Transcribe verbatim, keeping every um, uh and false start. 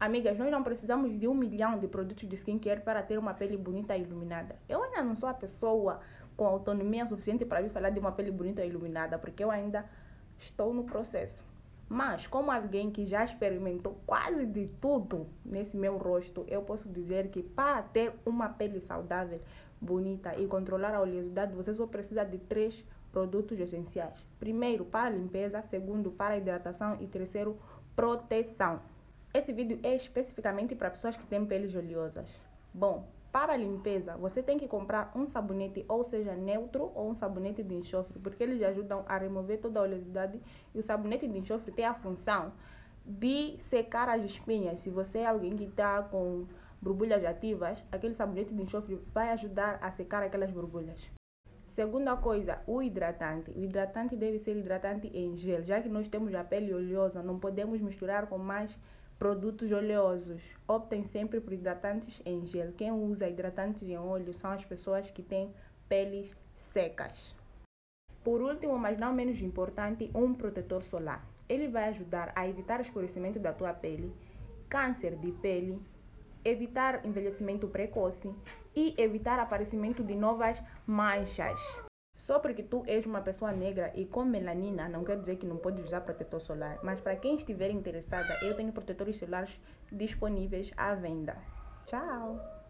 Amigas, nós não precisamos de um milhão de produtos de skincare para ter uma pele bonita e iluminada. Eu ainda não sou a pessoa com autonomia suficiente para vir falar de uma pele bonita e iluminada, porque eu ainda estou no processo. Mas, como alguém que já experimentou quase de tudo nesse meu rosto, eu posso dizer que para ter uma pele saudável, bonita e controlar a oleosidade, você só precisa de três produtos essenciais. Primeiro, para a limpeza. Segundo, para a hidratação. E terceiro, proteção. Esse vídeo é especificamente para pessoas que têm peles oleosas. Bom, para a limpeza, você tem que comprar um sabonete, ou seja, neutro ou um sabonete de enxofre, porque eles ajudam a remover toda a oleosidade. E o sabonete de enxofre tem a função de secar as espinhas. Se você é alguém que está com borbulhas ativas, aquele sabonete de enxofre vai ajudar a secar aquelas borbulhas. Segunda coisa, o hidratante. O hidratante deve ser hidratante em gel, já que nós temos a pele oleosa, não podemos misturar com mais produtos oleosos. Optem sempre por hidratantes em gel. Quem usa hidratantes em óleo são as pessoas que têm peles secas. Por último, mas não menos importante, um protetor solar. Ele vai ajudar a evitar o escurecimento da tua pele, câncer de pele, evitar envelhecimento precoce e evitar aparecimento de novas manchas. Só porque tu és uma pessoa negra e com melanina, não quer dizer que não pode usar protetor solar. Mas para quem estiver interessada, eu tenho protetores solares disponíveis à venda. Tchau!